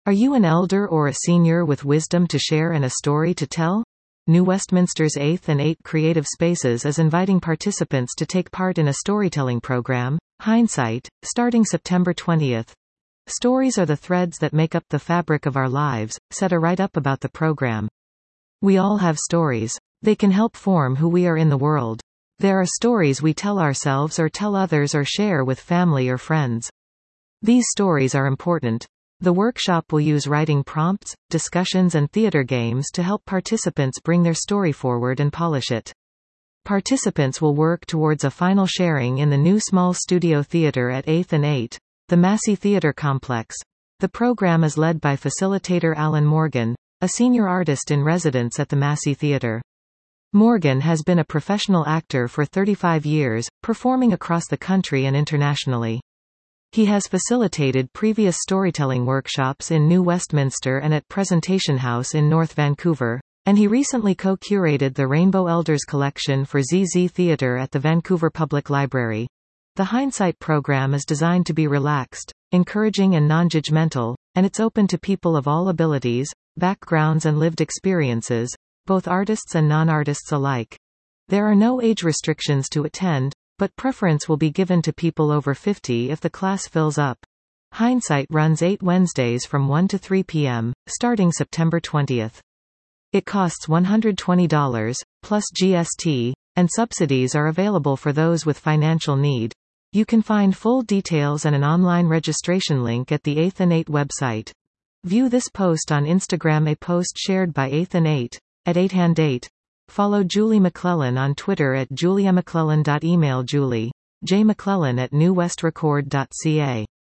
Are you an elder or a senior with wisdom to share and a story to tell? New Westminster's 8th and 8 Creative Spaces is inviting participants to take part in a storytelling program, Hindsight, starting September 20th. Stories are the threads that make up the fabric of our lives, said a write-up about the program. We all have stories. They can help form who we are in the world. There are stories we tell ourselves or tell others or share with family or friends. These stories are important. The workshop will use writing prompts, discussions and theater games to help participants bring their story forward and polish it. Participants will work towards a final sharing in the new small studio theater at 8th and 8, the Massey Theater Complex. The program is led by facilitator Alan Morgan, a senior artist in residence at the Massey Theater. Morgan has been a professional actor for 35 years, performing across the country and internationally. He has facilitated previous storytelling workshops in New Westminster and at Presentation House in North Vancouver, and he recently co-curated the Rainbow Elders collection for ZZ Theatre at the Vancouver Public Library. The Hindsight program is designed to be relaxed, encouraging and non-judgmental, and it's open to people of all abilities, backgrounds and lived experiences, both artists and non-artists alike. There are no age restrictions to attend, but preference will be given to people over 50 if the class fills up. Hindsight runs 8 Wednesdays from 1 to 3 p.m., starting September 20th. It costs $120, plus GST, and subsidies are available for those with financial need. You can find full details and an online registration link at the 8th and 8 website. View this post on Instagram, a post shared by 8th and 8, at 8hand8. Follow Julie McClellan on Twitter at juliamcclellan. Email Julie. J. McClellan at newwestrecord.ca.